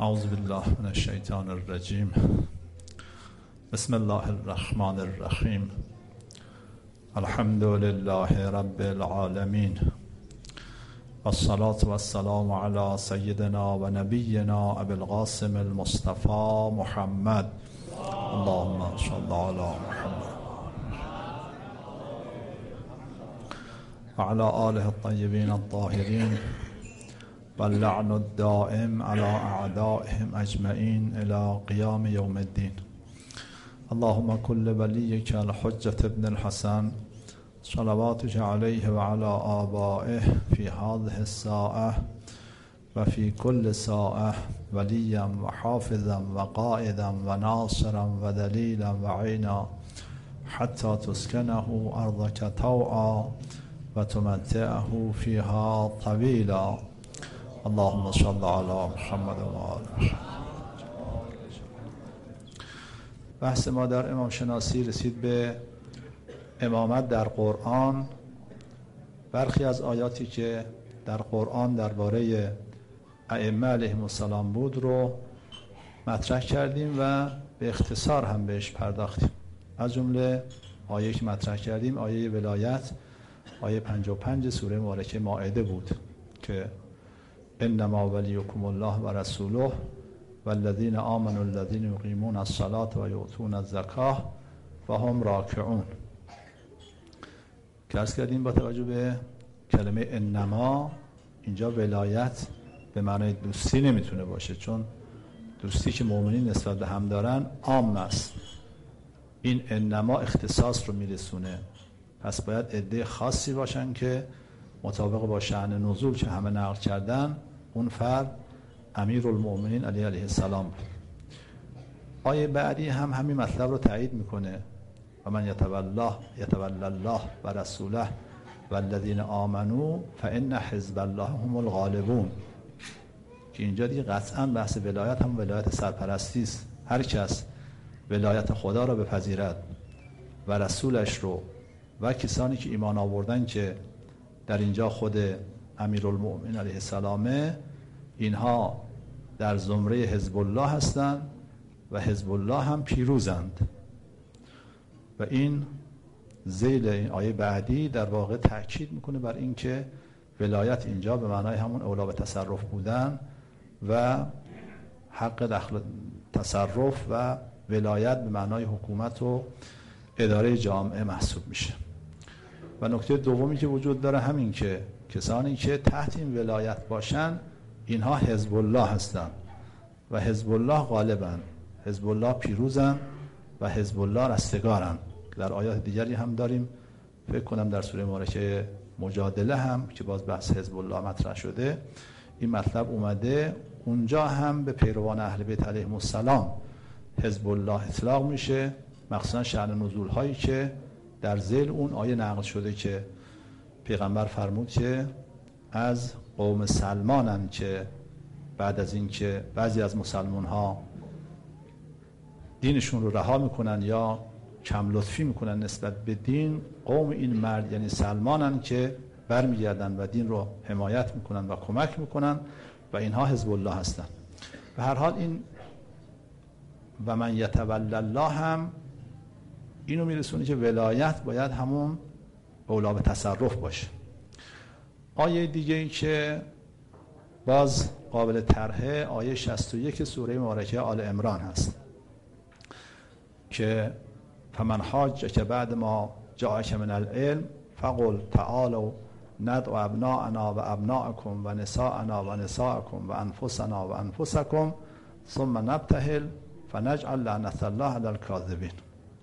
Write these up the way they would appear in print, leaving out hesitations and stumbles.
اعوذ بالله من الشیطان الرجیم. بسم الله الرحمن الرحیم. الحمد لله رب العالمین، والصلاة والسلام علی سیدنا و نبینا ابی القاسم المصطفى محمد. اللهم صل علی محمد وعلى آله الطيبين الطاهرين، واللعن الدائم على أعدائهم أجمعين إلى قيام يوم الدين. اللهم كل وليك الحجة ابن الحسن صلواتك عليه وعلى آبائه في هذه الساعة وفي كل ساعة وليا وحافظا وقائدا وناصرا ودليلا وعينا حتى تسكنه أرضك طوعا وتمتعه فيها طويلا. اللهم صل على محمد و آل محمد. بحث ما در امام شناسی رسید به امامت در قرآن. برخی از آیاتی که در قرآن درباره ائمه علیهم السلام بود رو مطرح کردیم و به اختصار هم بهش پرداختیم. از جمله آیه که مطرح کردیم آیه ولایت، آیه 55 سوره مبارکه مائده بود که انما ولیکم الله و رسوله والذین آمنوا الذین یقیمون الصلاة و یؤتون الزکاة و هم راکعون. که عرض کردیم با توجه به کلمه انما، اینجا ولایت به معنای دوستی نمیتونه باشه، چون دوستی که مؤمنین نسبت به هم دارن عام است. این انما اختصاص رو میرسونه، پس باید عده خاصی باشن که مطابق با شأن نزول که همه نقل کردن اون فرد امیرالمؤمنین علی علیه السلام بود. آیه بعدی هم همین مطلب رو تایید میکنه و من یتولی الله و رسوله والذین آمنوا فان حزب الله هم الغالبون. که اینجا دیگه قطعا بحث ولایت هم ولایت سرپرستی است. هر کس ولایت خدا رو بپذیرد و رسولش رو و کسانی که ایمان آوردن که در اینجا خود امیرالمؤمنین علیه السلامه، اینها در زمره حزب الله هستند و حزب الله هم پیروزند. و این ذیل این آیه بعدی در واقع تأکید میکنه بر این که ولایت اینجا به معنای همون اولا به تصرف بودن و حق تصرف و ولایت به معنای حکومت و اداره جامعه محسوب میشه. و نکته دومی که وجود داره همین که کسانی که تحت این ولایت باشن اینها حزب الله هستن و حزب الله غالبن، حزب الله پیروزن و حزب الله رستگارن. در آیات دیگری هم داریم، فکر کنم در سوره مبارکه مجادله هم که باز بحث حزب الله مطرح شده این مطلب اومده. اونجا هم به پیروان اهل بیت علیهم السلام حزب الله اطلاق میشه، مخصوصا شأن نزول هایی که در ذیل اون آیه نقل شده که پیغمبر فرمود که از قوم سلمانن که بعد از این که بعضی از مسلمان ها دینشون رو رها میکنن یا کم لطفی میکنن نسبت به دین، قوم این مرد یعنی سلمانن که برمیگردن و دین رو حمایت میکنن و کمک میکنن و اینها حزب الله هستن. به هر حال این و من یتولی الله هم اینو میرسونه که ولایت باید همون اولا به تصرف باشه. آیه دیگه ای که باز قابل طرحه آیه 61 سوره مبارکه آل عمران هست که فمن حاجک بعد ما جاءک من العلم فقل تعالوا ندعو ابناءنا و ابناءکم و نساءنا و نساءکم و انفسنا و انفسکم ثم نبتهل فنجعل لعنت الله علی الکاذبین.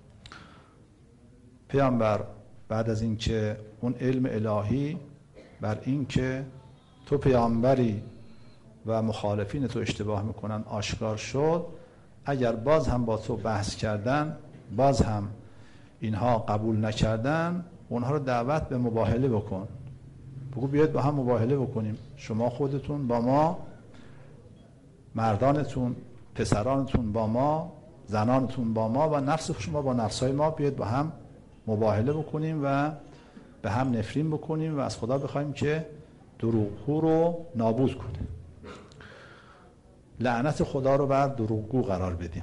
پیامبر بعد از اینکه اون علم الهی بر این که تو پیامبری و مخالفین تو اشتباه میکنن آشکار شد، اگر باز هم با تو بحث کردن، باز هم اینها قبول نکردن، اونها رو دعوت به مباهله بکن. بگو بیاید با هم مباهله بکنیم، شما خودتون با ما، مردانتون پسرانتون با ما، زنانتون با ما و نفس شما با نفسای ما، بیاید با هم مباهله بکنیم و به هم نفرین بکنیم و از خدا بخوایم که دروغگو رو نابود کنه. لعنت خدا رو بر دروغگو قرار بدیم.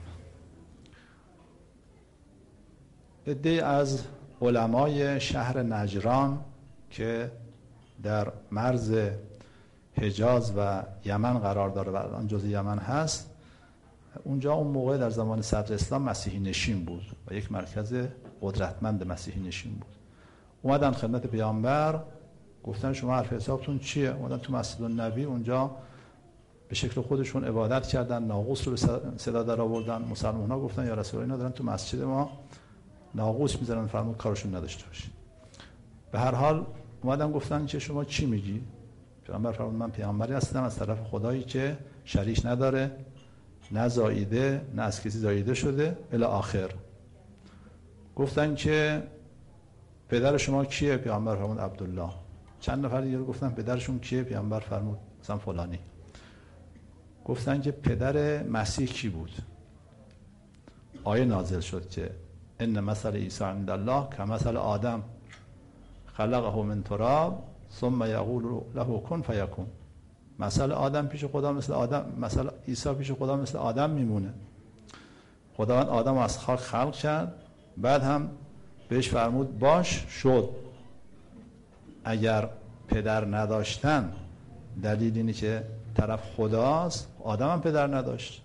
عده‌ای از علمای شهر نجران که در مرز حجاز و یمن قرار داره و الان جزء یمن هست، اونجا اون موقع در زمان صدر اسلام مسیحی نشین بود و یک مرکز قدرتمند مسیحی نشین بود. اومدن خدمت پیامبر گفتن شما حرف حسابتون چیه؟ اومدن تو مسجد النبی، اونجا به شکل خودشون عبادت کردن، ناقوس رو به صدا در آوردن. مسلمان‌ها گفتن یا رسول الله، اینا دارن تو مسجد ما ناقوس میذارن، فرمود کارشون نداشته باشید. به هر حال اومدن گفتن که شما چی میگی؟ پیامبر فرمود من پیامبری هستم از طرف خدایی که شریک نداره، نه زاییده نه از کسی زاییده شده الی آخر. گفتن که پدر شما کیه؟ پیامبر فرمود عبدالله. چند نفر دیگه گفتن پدرشون کیه؟ پیامبر فرمود مثلا فلانی. گفتن که پدر مسیح کی بود؟ آیه نازل شد که ان مثل عیسی عند الله کمثل آدم خلقه من تراب ثم یقول له کن فیکون. مثل آدم پیش خدا مثل آدم، مثل عیسی پیش خدا مثل آدم میمونه. خداوند آدم از خاک خلق کرد، بعد هم بهش فرمود باش، شد. اگر پدر نداشتن دلیل اینه که طرف خداست، آدم هم پدر نداشت.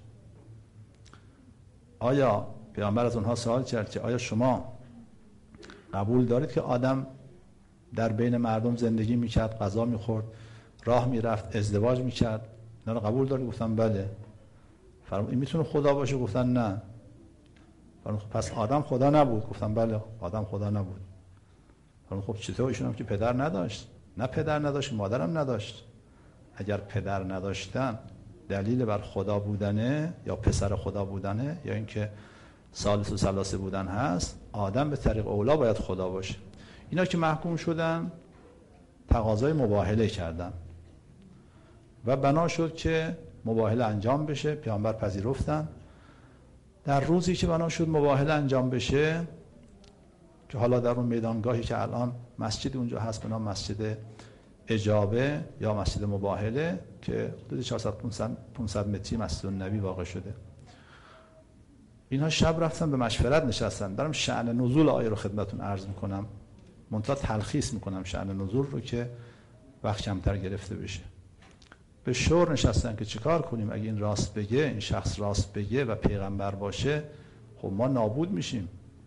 آیا پیامبر از اونها سوال کرد که آیا شما قبول دارید که آدم در بین مردم زندگی میکرد، غذا میخورد، راه میرفت، ازدواج میکرد؟ اینا رو قبول دارید؟ گفتن بله. فرمود این میتونه خدا باشه؟ گفتن نه. فرمود پس آدم خدا نبود؟ گفتن بله آدم خدا نبود. فرمود خب چطور؟ ایشون هم که پدر نداشت. نه پدر نداشت، مادرم نداشت. اگر پدر نداشتن دلیل بر خدا بودنه یا پسر خدا بودنه یا اینکه ثالث و ثلاثه بودن هست، آدم به طریق اولا باید خدا باشه. اینا که محکوم شدن تقاضای مباهله کردن و بنا شد که مباهله انجام بشه. پیامبر پذیرفتن. در روزی که بنا شد مباهله انجام بشه، که حالا در اون میدانگاهی که الان مسجد اونجا هست به نام مسجد اجابه یا مسجد مباهله که حدود 400-500 متری مسجد النبی واقع شده، اینها شب رفتن به مشورت نشستن. دارم شأن نزول آیه رو خدمتون عرض میکنم، منتها تلخیص میکنم شأن نزول رو که وقت کمتر گرفته بشه. به شور نشستن که چیکار کنیم، اگه این راست بگه، این شخص راست بگه و پیغمبر باشه، خب ما نابود میشیم.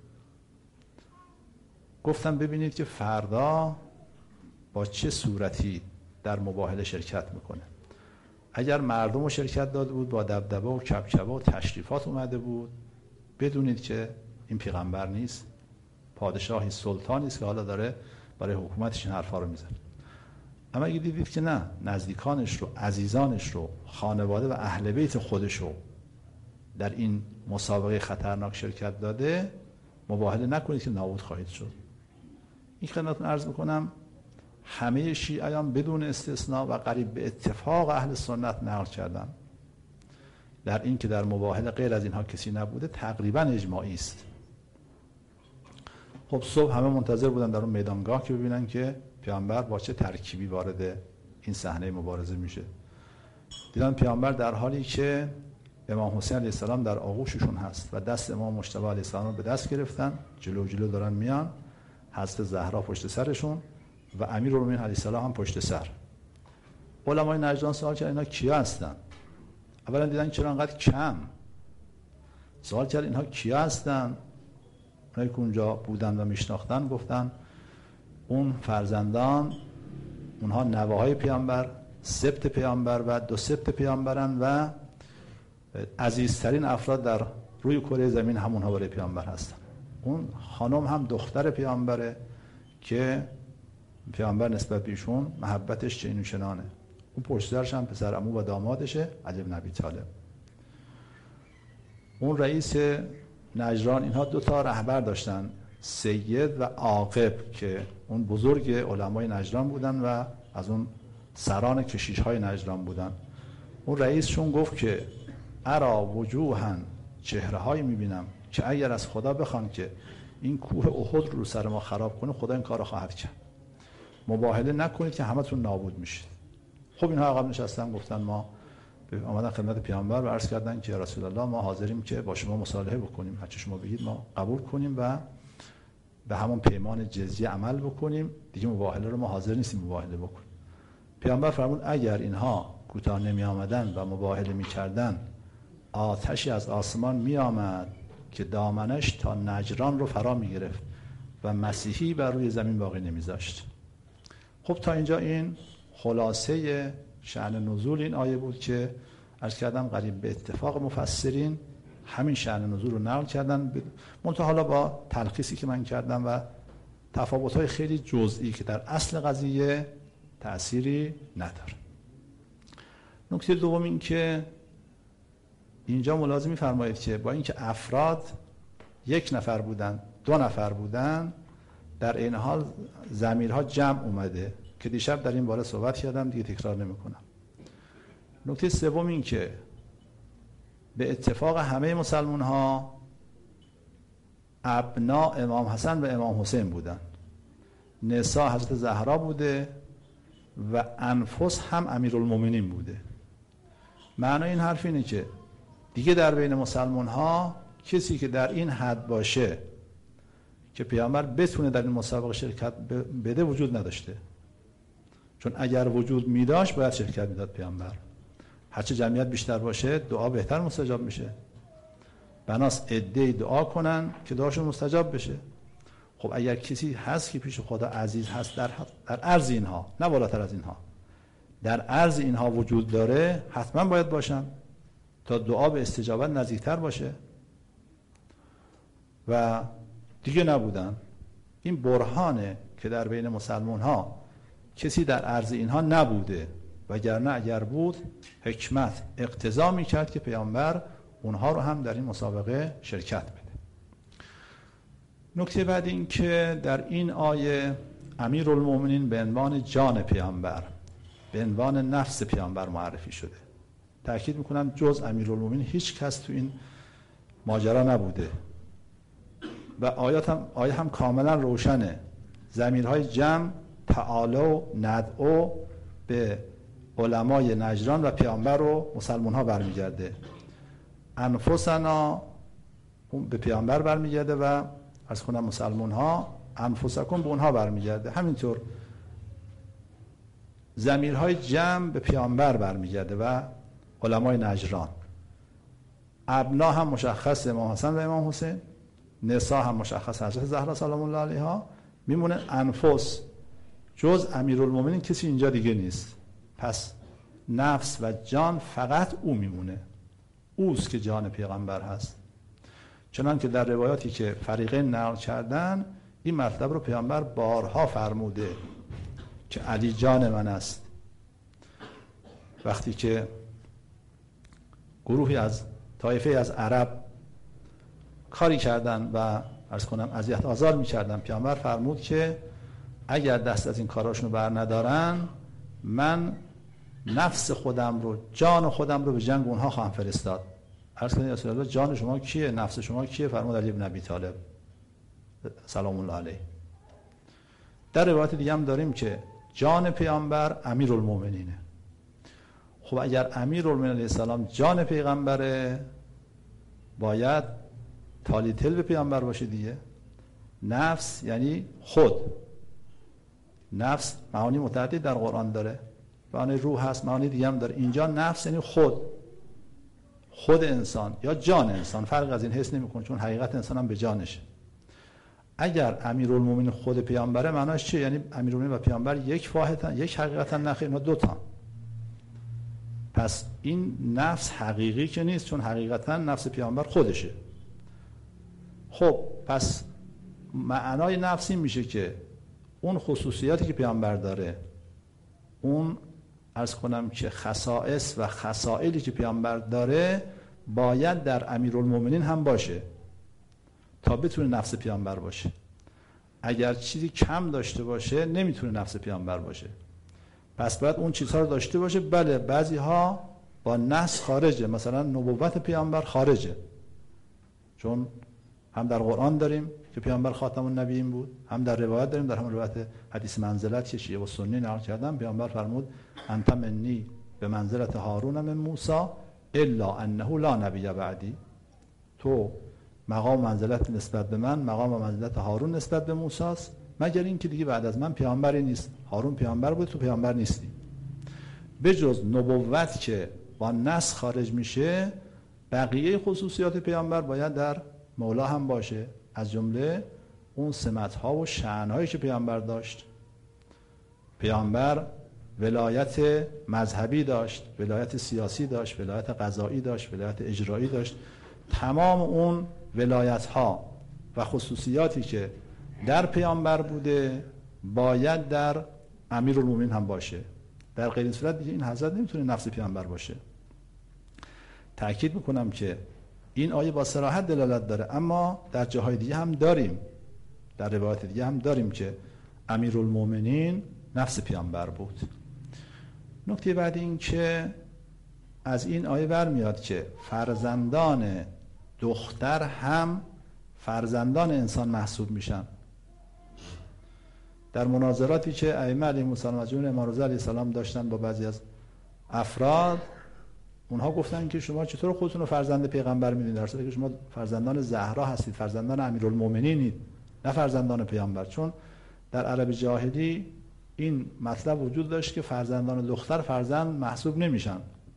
گفتم ببینید که فردا با چه صورتی در مباهله شرکت میکنه. اگر مردم رو شرکت داده بود، با دبدبه و کبکبه و تشریفات اومده بود، بدونید که این پیغمبر نیست، پادشاهی، سلطانی است که حالا داره برای حکومتش این حرفا رو میزنه. اما اگه دیدید که نه، نزدیکانش رو، عزیزانش رو، خانواده و اهل بیت خودش رو در این مسابقه خطرناک شرکت داده، مباهله نکنید که نابود خواهید شد. این خدمتتون عرض میکنم همه شیعیان بدون استثناء و قریب به اتفاق اهل سنت نقل کردن در این که در مباهله غیر از اینها کسی نبوده، تقریبا اجماعی است. خب صبح همه منتظر بودن در اون میدانگاه که ببینن که پیامبر با چه ترکیبی وارد این صحنه مبارزه میشه. دیدن پیامبر در حالی که امام حسین علیه السلام در آغوششون هست و دست امام مجتبی علیه السلام رو به دست گرفتن، جلو جلو دارن میان، حضرت زهرا پشت سرشون و امیرالمومنین علیه السلام هم پشت سر. علمای نجران سوال کردن اینا کیا هستن؟ اولا دیدن چرا انقدر کم. سوال کردن اینها کیا هستن؟ اونایی که اونجا بودن و میشناختن گفتن اون فرزندان، اونها نوه‌های پیامبر، سبط پیامبر و دو سبط پیامبرن و عزیزترین افراد در روی کره زمین همونها برای پیامبر هستن. اون خانم هم دختر پیامبره که پیامبر نسبت بهشون محبتش چنین و چنانه. اون پشت سرش هم پسر عمو و دامادشه، علی بن ابی طالب. اون رئیس نجران، اینها دو تا رهبر داشتن، سید و عاقب، که اون بزرگ علمای نجران بودن و از اون سران کشیش‌های نجران بودن. اون رئیسشون گفت که ارا وجوها، چهره‌هایی می‌بینم که اگر از خدا بخوان که این کوه احد رو سر ما خراب کنه، خدا این کارو خواهد کرد. مباهله نکنید که همتون نابود میشید. خب اینها عقب نشستن، گفتن ما آمدن خدمت پیامبر و عرض کردن که رسول الله ما حاضریم که با شما مصالحه بکنیم، هرچی شما بگید ما قبول کنیم و به همون پیمان جزیه عمل بکنیم، دیگه مباهله رو ما حاضر نیستیم مباهله بکنیم. پیامبر فرمود اگر اینها کوتاه نمی آمدن و مباهله می کردن، آتشی از آسمان می آمد که دامنش تا نجران رو فرا می گرفت و مسیحی بر روی زمین باقی نمی ذاشت. خب تا اینجا این خلاصه شأن نزول این آیه بود که عرض کردم قریب به اتفاق مفسرین همین شأن نزول رو نقل کردن، منتها حالا با تلخیصی که من کردم و تفاوت‌های خیلی جزئی که در اصل قضیه تأثیری نداره. نکته دوم این که اینجا ملاحظه می‌فرمایید که با اینکه افراد یک نفر بودن، دو نفر بودن، در این حال ضمیرها جمع اومده که دیشب در این باره صحبت کردم، دیگه تکرار نمی‌کنم. نکته سوم این که به اتفاق همه مسلمان‌ها ابناء امام حسن و امام حسین بودن، نساء حضرت زهرا بوده و انفس هم امیرالمومنین بوده. معنی این حرف اینه که دیگه در بین مسلمان‌ها کسی که در این حد باشه که پیامبر بتونه در این مسابقه شرکت بده وجود نداشته، چون اگر وجود می‌داشت باید شرکت میداد پیامبر. هرچه جمعیت بیشتر باشه دعا بهتر مستجاب میشه، بناست عده‌ای دعا کنن که دعاشون مستجاب بشه. خب اگر کسی هست که پیش خدا عزیز هست در عرض اینها، نه بالاتر از اینها، در عرض اینها وجود داره، حتما باید باشن تا دعا به استجابت نزدیکتر باشه. و دیگه نبودن. این برهانه که در بین مسلمان ها کسی در عرض اینها نبوده، وگرنه اگر بود حکمت اقتضا میکرد که پیامبر اونها رو هم در این مسابقه شرکت بده. نکته بعد این که در این آیه امیرالمومنین به عنوان جان پیامبر، به عنوان نفس پیامبر معرفی شده. تأکید میکنم جز امیرالمومنین هیچ کس تو این ماجرا نبوده و آیه هم کاملا روشنه. ضمیرهای جمع تعالوا ندعو به علمای نجران و پیامبر و مسلمان ها برمیگرده، انفسنا به پیامبر برمیگرده و از کنم مسلمان ها انفسکم به اونها برمیگرده. همینطور ضمیرهای جمع به پیامبر برمیگرده و علمای نجران. ابنا هم مشخص امام حسن و امام حسین، نساء هم مشخص حضرت زهرا سلام الله علیها. میمونه انفس، جز امیرالمومنین کسی اینجا دیگه نیست. پس نفس و جان فقط او میمونه، اوست که جان پیغمبر هست. چنان که در روایاتی که فریقین نقل کردن این مطلب رو پیامبر بارها فرموده که علی جان من است. وقتی که گروهی از طایفه از عرب کاری کردن و عرض کنم اذیت آزار می‌کردن، پیامبر فرمود که اگر دست از این کاراشونو بر ندارن، من نفس خودم رو، جان خودم رو به جنگ اونها خواهم فرستاد. عرض کردن یا رسول الله جان شما کیه؟ نفس شما کیه؟ فرمود علی بن ابی طالب سلام الله علیه. در روایت دیگه هم داریم که جان پیامبر امیرالمومنینه. خب اگر امیرالمومنین علیه السلام جان پیغمبره، باید تالی تل به پیامبر باشه دیگه. نفس یعنی خود. نفس معانی متعدد در قرآن داره، معانی روح هست، معانی دیگه هم داره. اینجا نفس یعنی خود انسان یا جان انسان، فرق از این حس نمی‌کنه، چون حقیقت انسان هم به جانشه. اگر امیرالمومنین خود پیامبره، معناش چیه؟ یعنی امیرالمومنین و پیامبر یک واحدن، یک حقیقتن، نه خیر، دو تا. پس این نفس حقیقی که نیست، چون حقیقتا نفس پیامبر خودشه. خب پس معنای نفس این میشه که اون خصوصیاتی که پیامبر داره، اون عرض کنم که خصائص و خصائلی که پیامبر داره باید در امیرالمومنین هم باشه تا بتونه نفس پیامبر باشه. اگر چیزی کم داشته باشه نمیتونه نفس پیامبر باشه. پس باید اون چیزها رو داشته باشه. بله بعضی ها با نص خارجه، مثلا نبوت پیامبر خارجه، چون هم در قرآن داریم که پیامبر خاتم النبیین بود، هم در روایت داریم، در همون روایت حدیث منزلت که شیعه و سنی نقل کردن، پیامبر فرمود انت منی به منزلت هارون من موسی الا انه لا نبی بعدی. تو مقام منزلت نسبت به من مقام منزلت هارون نسبت به موسی است، مگر اینکه دیگه بعد از من پیامبری نیست. هارون پیامبر بود، تو پیامبر نیستی. به جز نبوت که با نص خارج میشه، بقیه خصوصیات پیامبر باید در مولا هم باشه، از جمله اون سمت‌ها و شأن‌هایی که پیامبر داشت. پیامبر ولایت مذهبی داشت، ولایت سیاسی داشت، ولایت قضایی داشت، ولایت اجرایی داشت. تمام اون ولایت‌ها و خصوصیاتی که در پیامبر بوده باید در امیرالمومنین هم باشه. در غیر این صورت دیگه این حضرت نمیتونه نفس پیامبر باشه. تأکید میکنم که این آیه با صراحت دلالت داره، اما در جاهای دیگه هم داریم، در روایت دیگه هم داریم که امیرالمومنین نفس پیامبر بود. نکته بعد این که از این آیه برمیاد که فرزندان دختر هم فرزندان انسان محسوب میشن. در مناظراتی که ائمه علیهم السلام از جمله امام رضا علیه السلام داشتن با بعضی از افراد، اونها گفتن که شما چطور خودتون رو فرزند پیغمبر میدونید، در صورتی که شما فرزندان زهرا هستید، فرزندان امیرالمومنینید، نه فرزندان پیامبر. چون در عرب جاهلی این مطلب وجود داشت که فرزندان دختر فرزند محسوب نمیشن.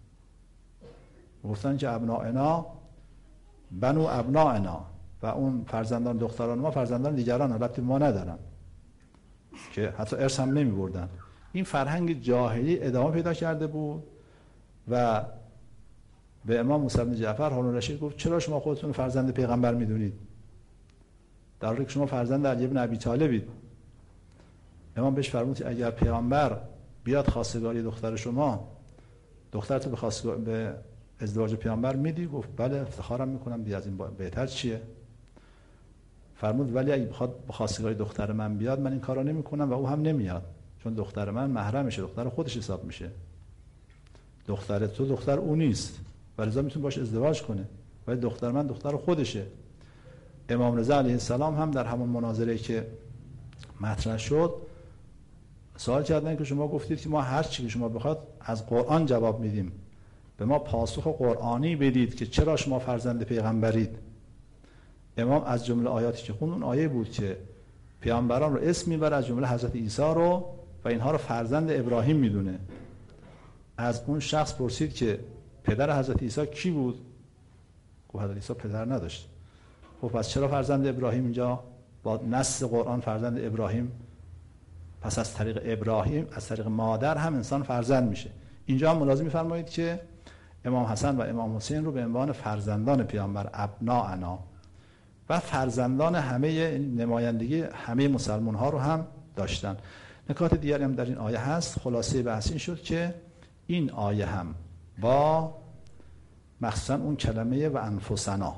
گفتن که ابنائنا بنو ابنائنا، و اون فرزندان دختران ما فرزندان دیگران، البته ما ندارن، که حتی ارث هم نمی بردن. این فرهنگ جاهلی ادامه پیدا کرده بود و به امام موسی بن جعفر هارون الرشید گفت چرا شما خودتون فرزند پیغمبر میدونید در حالی که شما فرزند علی بن ابی طالبید؟ امام بهش فرمود اگر پیغمبر بیاد خواستگاری دختر شما، دخترتو به ازدواج پیامبر میدی؟ گفت بله، افتخارم میکنم، دیگه از این بهتر چیه؟ فرمود ولی اگه بخواد به خواستگاری دختر من بیاد، من این کارا نمیکنم و او هم نمیاد، چون دختر من محرمشه، دختر خودش حساب میشه. دختر تو دختر او نیست، ولذا میتونه باش ازدواج کنه، ولی دختر من دختر خودشه. امام رضا علیه السلام هم در همون مناظره که مطرح شد سوال کردن که شما گفتید که ما هر چی که شما بخواد از قرآن جواب میدیم، به ما پاسخ قرآنی بدید که چرا شما فرزند پیغمبرید. امام از جمله آیاتی که خوند اون آیه بود که پیامبران رو اسم میبره، از جمله حضرت عیسی رو، و اینها رو فرزند ابراهیم میدونه. از اون شخص پرسید که پدر حضرت عیسی کی بود؟ گفت حضرت عیسی پدر نداشت. خب پس چرا فرزند ابراهیم؟ اینجا با نص قرآن فرزند ابراهیم، پس از طریق ابراهیم، از طریق مادر هم انسان فرزند میشه. اینجا هم ملاحظه می‌فرمایید که امام حسن و امام حسین رو به عنوان فرزندان پیامبر، ابناءنا، و فرزندان همه نمایندگی همه مسلمان ها رو هم داشتن. نکات دیگری هم در این آیه هست. خلاصه بحث این شد که این آیه هم با مخصوصا اون کلمه و انفسنا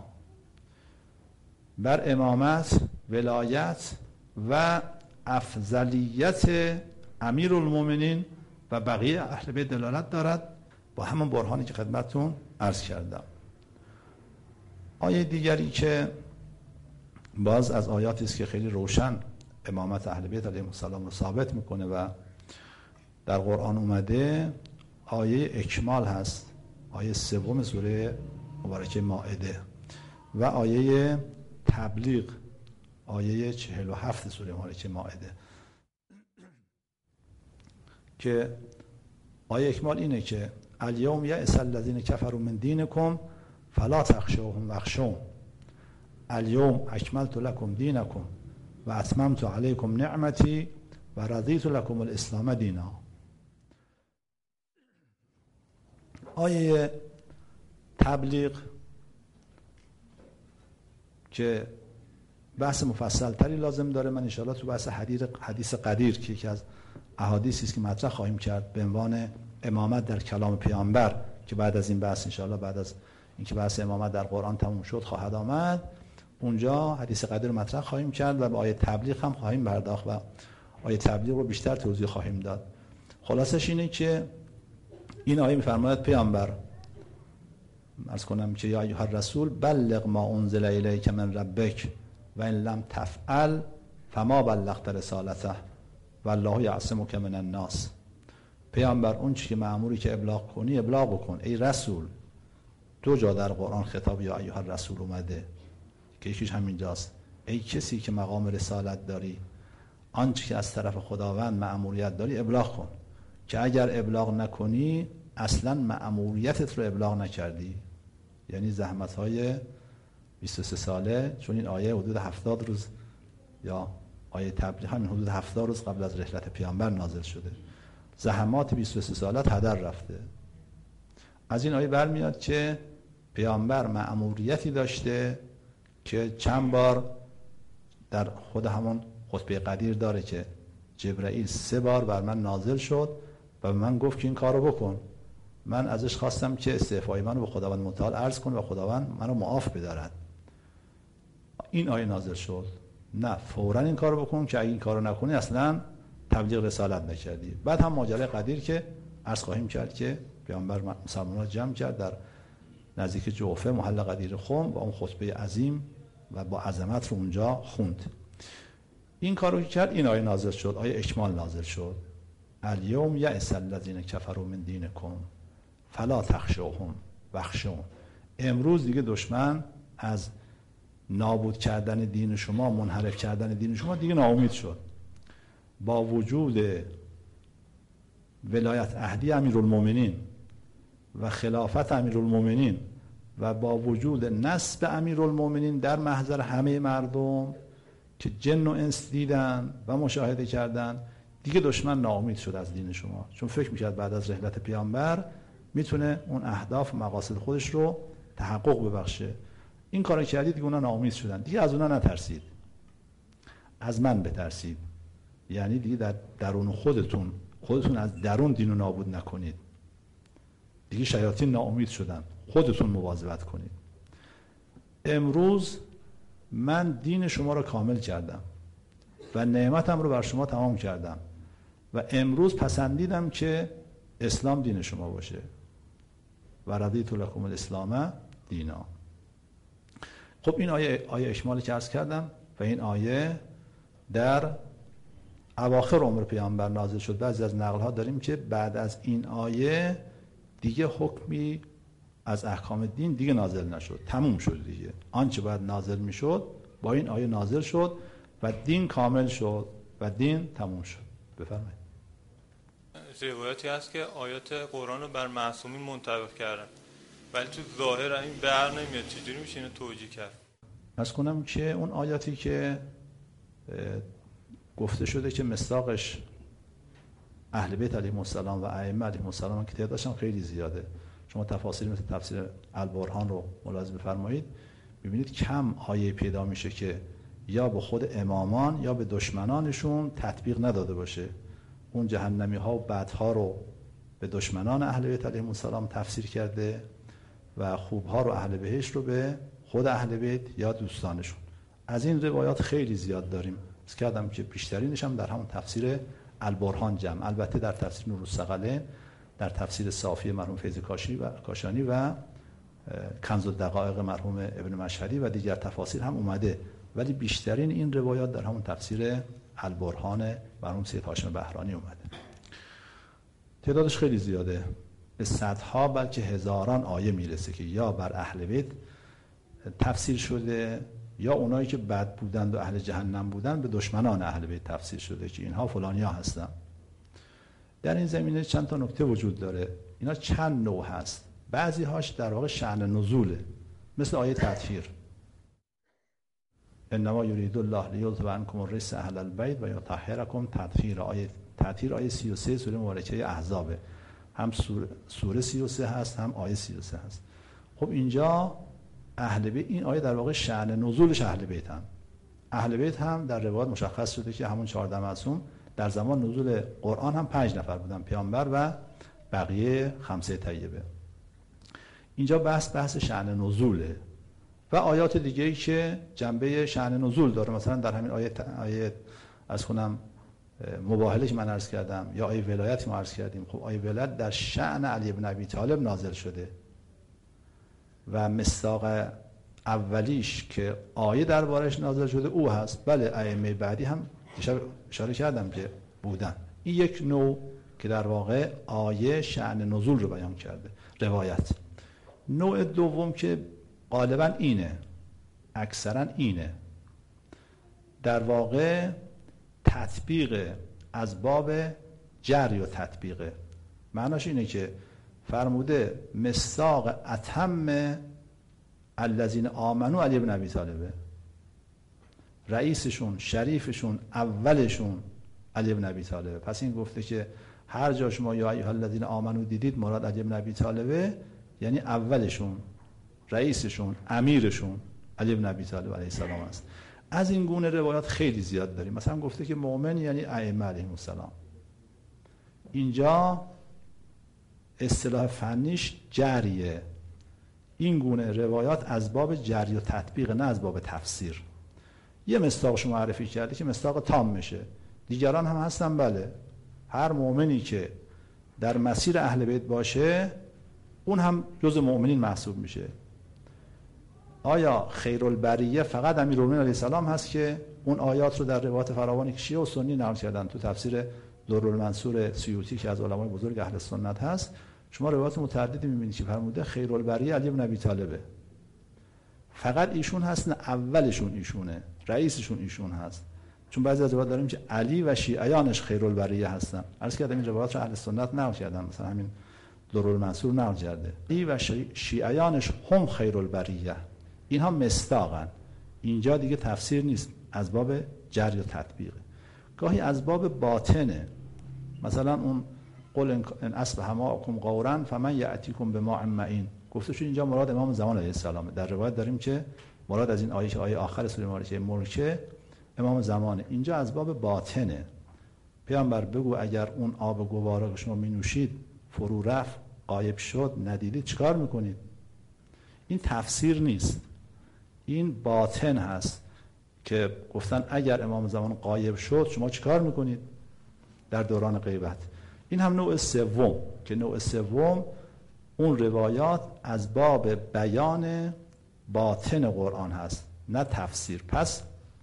بر امامت، ولایت و افضلیت امیرالمومنین و بقیه اهل بیت دلالت دارد، با همون برهانی که خدمتتون عرض کردم. آیه دیگری که باز از آیاتی است که خیلی روشن امامت اهل بیت علیهم السلام رو ثابت میکنه و در قرآن اومده، آیه اکمال هست، آیه 3 سوره مبارکه مائده، و آیه تبلیغ، آیه 47 سوره مبارکه مائده، که آیه اکمال اینه که الیوم یئس الذین کفروا من دینکم فلا تخشوهم واخشون الیوم اکملت لکم دینکم و اتممت علیکم نعمتی و رضیت لکم الاسلام دینا. آیه تبلیغ که بحث مفصل تری لازم داره، من انشاءالله تو بحث حدیث قدیر که یکی از احادیثی است که مطرح خواهیم کرد به عنوان امامت در کلام پیامبر، که بعد از این بحث انشاءالله بعد از اینکه بحث امامت در قرآن تموم شد خواهد آمد، اونجا حدیث قدیر مطرح خواهیم کرد و به آیه تبلیغ هم خواهیم پرداخت و آیه تبلیغ رو بیشتر توضیح خواهیم داد. خلاصش اینه که این آیه می‌فرماید پیامبر، عرض کنم که یا ایها الرسول بلغ ما انزل الیک من ربک و ان لم تفعل فما بلغت رسالته والله یعصمک من الناس. پیامبر اون چی که مأموری که ابلاغ کنی ابلاغ بکن. ای رسول، 2 جا در قرآن خطاب یا ایها الرسول اومده که یکیش همینجاست. ای کسی که مقام رسالت داری، آنچه که از طرف خداوند مأموریت داری ابلاغ کن، که اگر ابلاغ نکنی اصلا مأموریتت رو ابلاغ نکردی. یعنی زحمت‌های 23 ساله، چون این آیه حدود 70 روز یا آیه تبلیغ همین حدود 70 روز قبل از رحلت پیامبر نازل شده. زحمات 23 سالت هدر رفته. از این آیه برمیاد که پیامبر مأموریتی داشته که چند بار در خود همون خطبه قدیر داره که جبرائیل 3 بار بر من نازل شد و به من گفت که این کارو بکن. من ازش خواستم که استعفای منو به خداوند متعال عرض کنه و خداوند منو معاف بدارد. این آیه نازل شد نه فوراً این کارو بکن که اگه این کارو نکنی اصلا تبلیغ رسالت نکردی. بعد هم ماجرای قدیر که عرض خواهیم کرد که پیامبر مسلمان‌ها جمع کرد در نزدیک جوفه محل قدیر خم و اون خطبه عظیم و با عظمت رو اونجا خوند. این کارو که کرد این آیه نازل شد، آیه اکمال نازل شد. الیوم یئس الذین کفروا من دینکم فلا تخشوهم واخشون. امروز دیگه دشمن از نابود کردن دین شما، منحرف کردن دین شما دیگه ناامید شد. با وجود ولایت عهدی امیرالمومنین و خلافت امیرالمومنین و با وجود نصب امیرالمومنین در محضر همه مردم که جن و انس دیدن و مشاهده کردن، دیگه دشمن ناامید شد از دین شما، چون فکر میکرد بعد از رحلت پیامبر میتونه اون اهداف و مقاصد خودش رو تحقق ببخشه. این کارو کردید دیگه اونا ناامید شدن. دیگه از اونا نترسید، از من بترسید. یعنی دیگه در درون خودتون از درون دین رو نابود نکنید. دیگه شیاطین ناامید شدن، خودتون مواظبت کنید. امروز من دین شما رو کامل کردم و نعمتم رو بر شما تمام کردم و امروز پسندیدم که اسلام دین شما باشه. و رضیت لکم الاسلام دینا. خب این آیه اشمالی که عرض کردم و این آیه در اواخر عمر پیامبر نازل شد. بعضی از نقل‌ها داریم که بعد از این آیه دیگه حکمی از احکام دین دیگه نازل نشد، تموم شد دیگه. آنچه باید نازل میشد با این آیه نازل شد و دین کامل شد و دین تموم شد. بفرمایید. روایتی هست که آیات قرآن رو بر معصومین منطبق کردن، ولی تو ظاهر این بر نمیاد. چجوری میشه اینو توجیه کرد؟ از کنم که اون آیاتی که گفته شده که مصداقش اهل بیت علیهم السلام و ائمه علیهم السلام که تعدادشون خیلی زیاده. شما تفاسیر مثل تفسیر البرهان رو ملاحظه بفرمایید، ببینید کم آیه پیدا میشه که یا به خود امامان یا به دشمنانشون تطبیق نداده باشه. اون جهنمی ها و بدها رو به دشمنان اهل بیت علیهم السلام تفسیر کرده و خوبها رو اهل بهشت رو به خود اهل بیت یا دوستانشون. از این روایات خیلی زیاد داریم. از کردم که بیشترینش هم در همون تفسیر البرهان جمع، البته در تفسیر نور الثقلین، در تفسیر صافی مرحوم فیض کاشانی و کنز الدقایق مرحوم ابن مشهدی و دیگر تفاسیر هم اومده، ولی بیشترین این روایات در همون تفسیر البرهان مرحوم سید هاشم بهرانی اومده. تعدادش خیلی زیاده، به صدها بلکه هزاران آیه میرسه که یا بر اهل بیت تفسیر شده یا اونایی که بد بودند و اهل جهنم بودند به دشمنان اهل بیت تفسیر شده که اینها فلانیا هستن. در این زمینه چند تا نکته وجود داره. اینا چند نوع هست. بعضی هاش در واقع شأن نزوله، مثل آیه تطهیر، انما یرید الله لیذهب عنکم الرجس اهل البیت و یطهرکم تطهیرا. آیه تطهیر آیه 33 سوره مبارکه احزاب، هم سوره 33 هست هم آیه 33 هست. خب اینجا اهل بیت، این آیه در واقع شأن نزولش اهل بیت هم. اهل بیت هم در روایات مشخص شده که همون 14 معصوم در زمان نزول قرآن هم 5 نفر بودن، پیامبر و بقیه خمسه طیبه. اینجا بحث شأن نزوله و آیات دیگه‌ای که جنبه شأن نزول داره. مثلا در همین آیه از خونم مباهله که من عرض کردم یا آیه ولایتی ما عرض کردیم. خب آیه ولایت در شأن علی بن ابی طالب نازل شده و مصداق اولیش که آیه دربارش نازل شده او هست. بله ائمه بعدی هم اشاره کردم که بودن. این یک نوع که در واقع آیه شأن نزول رو بیان کرده، روایت. نوع دوم که غالبا اینه، اکثرا اینه، در واقع تطبیق از باب جری و تطبیقه. معناش اینه که فرموده مصداق اتم الذین آمنوا علی بن ابی طالب، رئیسشون، شریفشون، اولشون علی بن ابی طالب. پس این گفته که هر جا شما یا ایها الذین آمنوا دیدید مراد علی بن ابی طالب، یعنی اولشون، رئیسشون، امیرشون علی بن ابی طالب علیه السلام است. از این گونه روایات خیلی زیاد داریم. مثلا گفته که مؤمن یعنی ائمه علیهم السلام. اینجا اصطلاح فنیش جریه. این گونه روایات از باب جری و تطبیق، نه از باب تفسیر. یه مصداقش معرفی کرده که مصداق تام میشه، دیگران هم هستن. بله، هر مؤمنی که در مسیر اهل بیت باشه اون هم جز مؤمنین محسوب میشه. آیا خیرالبریه فقط امیرالمومنین علیه السلام هست که اون آیات رو در روایات فراوانی که شیعه و سنی نقل کردن؟ تو تفسیر درالمنصور سیوطی که از علمای بزرگ اهل سنت هست، شما روایات متعددی میبینید که فرموده خیرالبریه علی بن ابی طالبه. فقط ایشون هست، نه اولشون ایشونه، رئیسشون ایشون هست. چون بعضی از روایات داریم که علی و شیعیانش خیرالبریه هستن. عرض کردم این روایات رو اهل سنت نقل کردن، مثلا همین درالمنصور نقل کرده علی و شیعیانش هم خیرالبریه. اینها مصداقن. اینجا دیگه تفسیر نیست، از باب جری و تطبیق. گاهی از باب باطنه. مثلا اون قل ان اصبح ماءکم غورا فمن یأتیکم بماء معین، گفته شد اینجا مراد امام زمان علیه السلام. در روایت داریم که مراد از این آیه که آیه آخر سوره مبارکه ملک امام زمانه. اینجا از باب باطنه. پیامبر بگو اگر اون آب گوارا که شما می نوشید فرو رفت، غایب شد، ندیدید، چیکار میکنید؟ این تفسیر نیست، این باطن هست که گفتن اگر امام زمان غایب شد شما چیکار میکنید در دوران غیبت. این هم نوع سوم، که نوع سوم اون روایات از باب بیان باطن قرآن هست، نه تفسیر. پس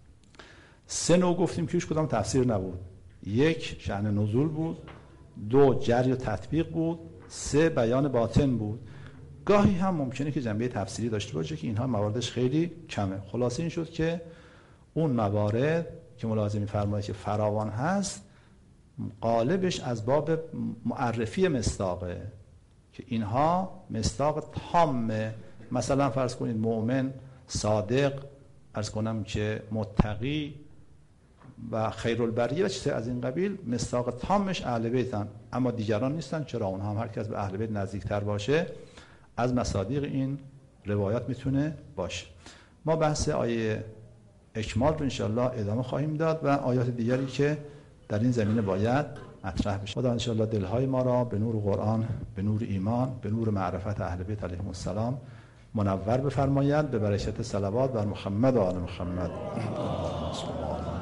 سه نوع گفتیم که هیچ کدام تفسیر نبود. یک شأن نزول بود، دو جری و تطبیق بود، سه بیان باطن بود. گاهی هم ممکنه که جنبه تفسیری داشته باشه که اینها مواردش خیلی کمه. خلاصه این شد که اون موارد که ملاحظه می‌فرمایید که فراوان هست، غالبش از باب معرفی مصداقه که اینها مصداق تامه. مثلا فرض کنید مؤمن، صادق، عرض کنم که متقی و خیرالبریه و چیزی از این قبیل، مصداق تامش اهل بیتن، اما دیگران نیستن. چرا؟ اونها هم هر کس به اهل بیت نزدیکتر باشه از مصادیق این روایات میتونه باشه. ما بحث آیه اکمال رو انشاءالله ادامه خواهیم داد و آیات دیگری که در این زمینه باید مطرح بشه. خدا انشاءالله دلهای ما را به نور قرآن، به نور ایمان، به نور معرفت اهل بیت علیهم السلام منور بفرماید. به برکت صلوات بر محمد و آل محمد.